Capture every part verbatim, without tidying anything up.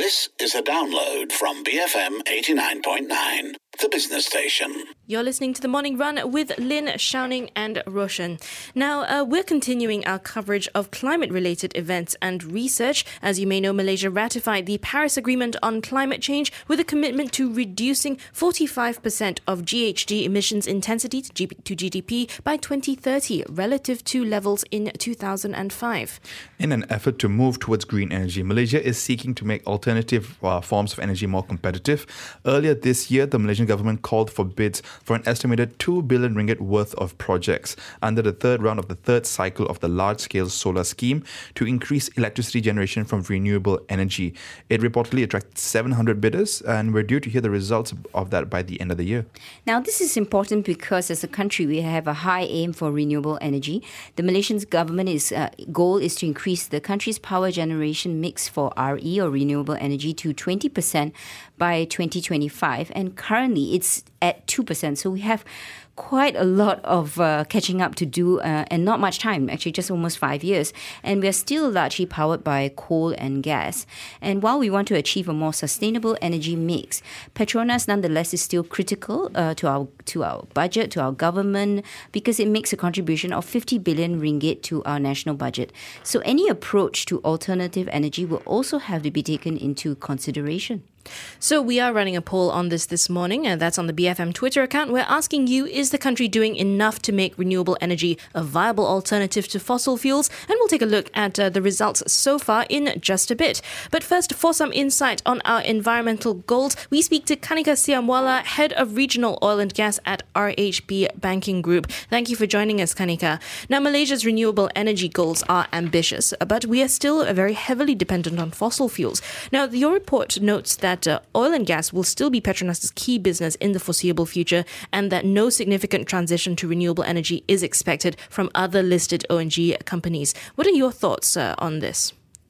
This is a download from B F M eighty-nine point nine, the business station. You're listening to The Morning Run with Lynn, Xiaoning and Roshan. Now, uh, we're continuing our coverage of climate-related events and research. As you may know, Malaysia ratified the Paris Agreement on climate change with a commitment to reducing forty-five percent of G H G emissions intensity to, G- to G D P by twenty thirty, relative to levels in two thousand five. In an effort to move towards green energy, Malaysia is seeking to make alternative uh, forms of energy more competitive. Earlier this year, the Malaysian government called for bids for an estimated two billion ringgit worth of projects under the third round of the third cycle of the large-scale solar scheme to increase electricity generation from renewable energy. It reportedly attracted seven hundred bidders, and we're due to hear the results of that by the end of the year. Now, this is important because as a country, we have a high aim for renewable energy. The Malaysian government is uh, goal is to increase the country's power generation mix for R E or renewable energy to twenty percent by twenty twenty-five, and currently it's at two percent. So we have quite a lot of uh, catching up to do uh, and not much time, actually just almost five years. And we're still largely powered by coal and gas. And while we want to achieve a more sustainable energy mix, Petronas nonetheless is still critical uh, to our to our budget, to our government, because it makes a contribution of fifty billion ringgit to our national budget. So any approach to alternative energy will also have to be taken into consideration. So we are running a poll on this this morning, and that's on the B F M Twitter account. We're asking you, is the country doing enough to make renewable energy a viable alternative to fossil fuels? And we'll take a look at uh, the results so far in just a bit. But first, for some insight on our environmental goals, we speak to Kanika Siamwala, Head of Regional Oil and Gas at R H B Banking Group. Thank you for joining us, Kanika. Now, Malaysia's renewable energy goals are ambitious, but we are still very heavily dependent on fossil fuels. Now, your report notes that That, uh, oil and gas will still be Petronas' key business in the foreseeable future, and that no significant transition to renewable energy is expected from other listed O N G companies. What are your thoughts uh, on this?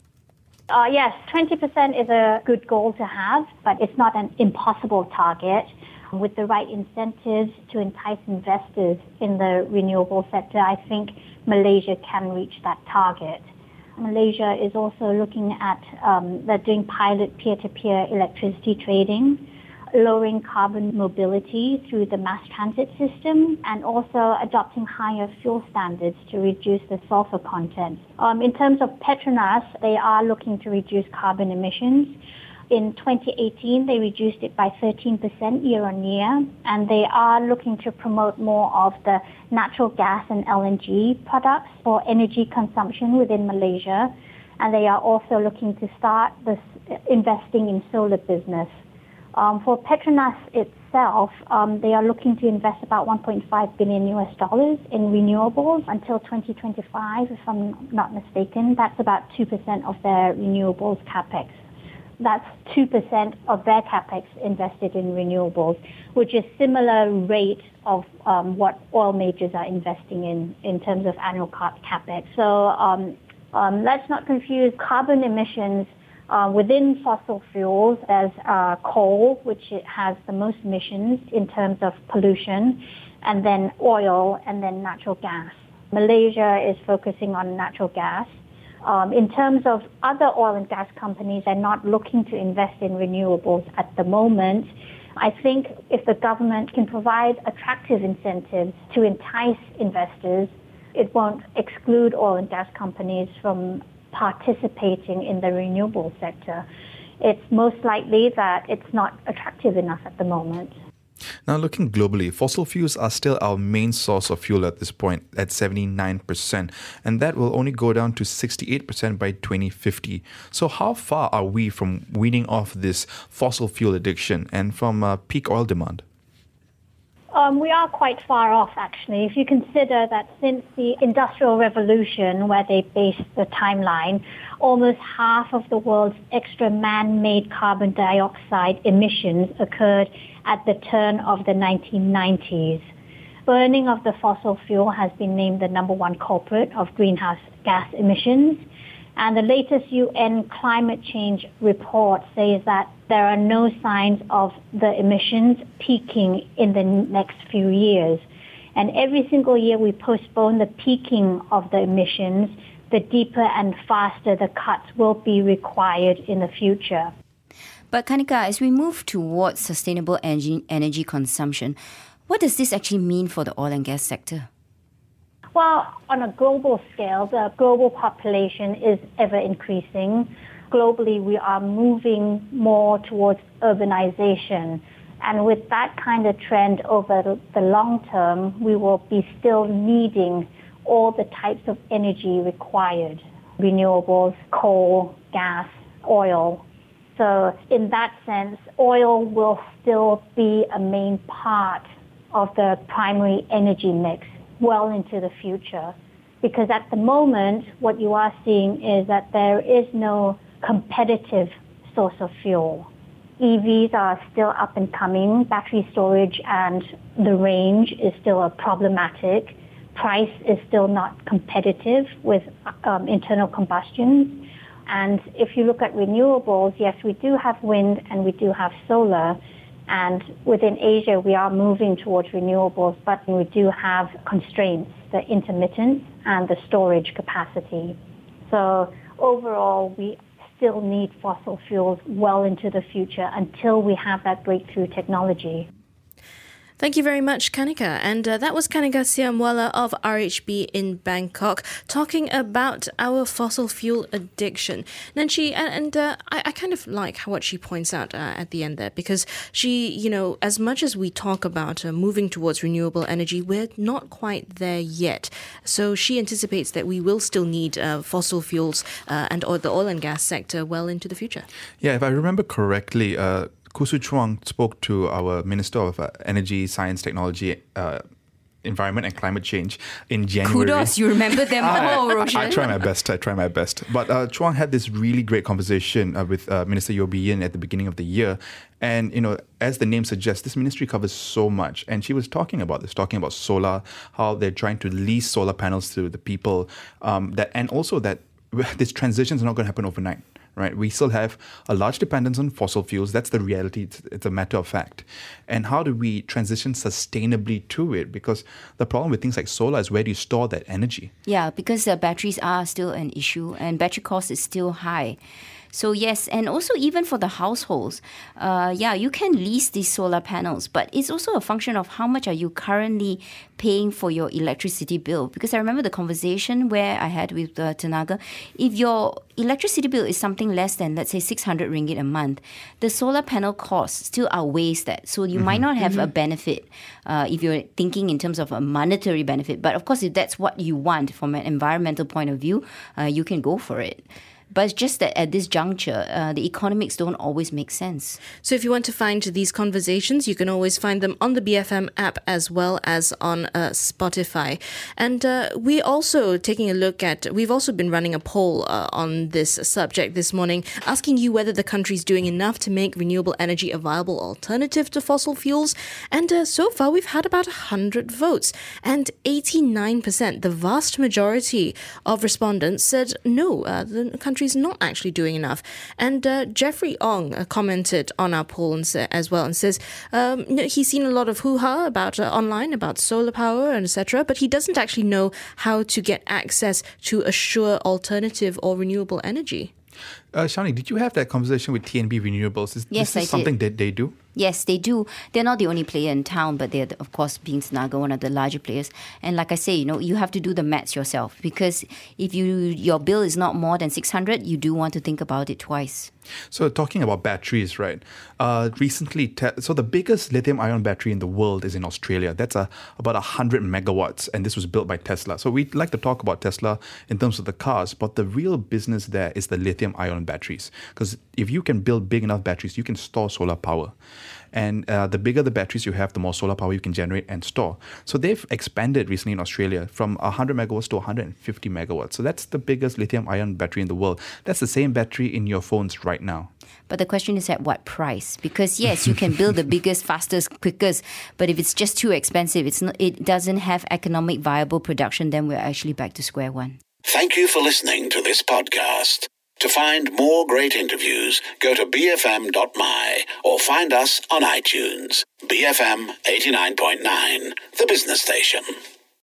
Uh, yes, twenty percent is a good goal to have, but it's not an impossible target. With the right incentives to entice investors in the renewable sector, I think Malaysia can reach that target. Malaysia is also looking at, um, they're doing pilot peer-to-peer electricity trading, lowering carbon mobility through the mass transit system, and also adopting higher fuel standards to reduce the sulfur content. Um, in terms of Petronas, they are looking to reduce carbon emissions. In twenty eighteen, they reduced it by thirteen percent year on year, and they are looking to promote more of the natural gas and L N G products for energy consumption within Malaysia. And they are also looking to start this investing in solar business. Um, for Petronas itself, um, they are looking to invest about one point five billion U S dollars in renewables until twenty twenty-five, if I'm not mistaken. That's about two percent of their renewables capex. That's two percent of their capex invested in renewables, which is similar rate of um, what oil majors are investing in in terms of annual capex. So um, um, let's not confuse carbon emissions uh, within fossil fuels. There's uh, coal, which it has the most emissions in terms of pollution, and then oil, and then natural gas. Malaysia is focusing on natural gas. Um, in terms of other oil and gas companies, they're not looking to invest in renewables at the moment. I think if the government can provide attractive incentives to entice investors, it won't exclude oil and gas companies from participating in the renewable sector. It's most likely that it's not attractive enough at the moment. Now, looking globally, fossil fuels are still our main source of fuel at this point, at seventy-nine percent, and that will only go down to sixty-eight percent by twenty fifty. So how far are we from weaning off this fossil fuel addiction and from uh, peak oil demand? Um, we are quite far off, actually. If you consider that since the Industrial Revolution, where they based the timeline, almost half of the world's extra man-made carbon dioxide emissions occurred at the turn of the nineteen nineties. Burning of the fossil fuel has been named the number one culprit of greenhouse gas emissions. And the latest U N climate change report says that there are no signs of the emissions peaking in the next few years. And every single year we postpone the peaking of the emissions, the deeper and faster the cuts will be required in the future. But Kanika, as we move towards sustainable energy, energy consumption, what does this actually mean for the oil and gas sector? Well, on a global scale, the global population is ever increasing. Globally, we are moving more towards urbanization. And with that kind of trend over the long term, we will be still needing all the types of energy required: renewables, coal, gas, oil. So in that sense, oil will still be a main part of the primary energy mix well into the future. Because at the moment, what you are seeing is that there is no competitive source of fuel. E Vs are still up and coming. Battery storage and the range is still a problematic. Price is still not competitive with um, internal combustions. And if you look at renewables, yes, we do have wind and we do have solar. And within Asia, we are moving towards renewables, but we do have constraints, the intermittence and the storage capacity. So overall, we still need fossil fuels well into the future until we have that breakthrough technology. Thank you very much, Kanika. And uh, that was Kanika Siamwala of R H B in Bangkok talking about our fossil fuel addiction. Nanchi, and, and uh, I, I kind of like what she points out uh, at the end there, because she, you know, as much as we talk about uh, moving towards renewable energy, we're not quite there yet. So she anticipates that we will still need uh, fossil fuels uh, and or the oil and gas sector well into the future. Yeah, if I remember correctly, uh, Khoo Swee Chuang spoke to our Minister of uh, Energy, Science, Technology, uh, Environment and Climate Change in January. Kudos, you remember them all, Roshan. I try my best, I try my best. But uh, Chuang had this really great conversation uh, with uh, Minister Yeo Bee Yin at the beginning of the year. And, you know, as the name suggests, this ministry covers so much. And she was talking about this, talking about solar, how they're trying to lease solar panels to the people, um, that, and also that this transition is not going to happen overnight. Right, we still have a large dependence on fossil fuels. That's the reality. It's, it's a matter of fact. And how do we transition sustainably to it? Because the problem with things like solar is, where do you store that energy? Yeah, because uh, batteries are still an issue and battery cost is still high. So yes, and also even for the households, uh, yeah, you can lease these solar panels, but it's also a function of how much are you currently paying for your electricity bill. Because I remember the conversation where I had with uh, Tenaga, if your electricity bill is something less than, let's say, six hundred ringgit a month, the solar panel costs still outweighs that. So you mm-hmm. might not have mm-hmm. a benefit uh, if you're thinking in terms of a monetary benefit. But of course, if that's what you want from an environmental point of view, uh, you can go for it. But it's just that at this juncture, uh, the economics don't always make sense. So if you want to find these conversations, you can always find them on the B F M app as well as on uh, Spotify. And uh, we're also taking a look at, we've also been running a poll uh, on this subject this morning, asking you whether the country's doing enough to make renewable energy a viable alternative to fossil fuels. And uh, so far, we've had about one hundred votes. And eighty-nine percent, the vast majority of respondents said no, uh, the country is not actually doing enough. And uh, Jeffrey Ong uh, commented on our poll and sa- as well and says um, you know, he's seen a lot of hoo-ha about uh, online, about solar power and et cetera, but he doesn't actually know how to get access to a sure alternative or renewable energy. Uh, Shani, did you have that conversation with T N B Renewables? Is yes, this I something did. that they do? Yes, they do. They're not the only player in town, but they're, of course, being Tenaga, one of the larger players. And like I say, you know, you have to do the maths yourself, because if you your bill is not more than six hundred, you do want to think about it twice. So talking about batteries, right? Uh, recently, te- so the biggest lithium-ion battery in the world is in Australia. That's a, about one hundred megawatts, and this was built by Tesla. So we'd like to talk about Tesla in terms of the cars, but the real business there is the lithium-ion batteries. Because if you can build big enough batteries, you can store solar power. And uh, the bigger the batteries you have, the more solar power you can generate and store. So they've expanded recently in Australia from one hundred megawatts to one hundred fifty megawatts. So that's the biggest lithium-ion battery in the world. That's the same battery in your phones right now. But the question is, at what price? Because yes, you can build the biggest, fastest, quickest, but if it's just too expensive, it's not, it doesn't have economic viable production, then we're actually back to square one. Thank you for listening to this podcast. To find more great interviews, go to b f m dot m y or find us on iTunes. B F M eighty-nine point nine, the business station.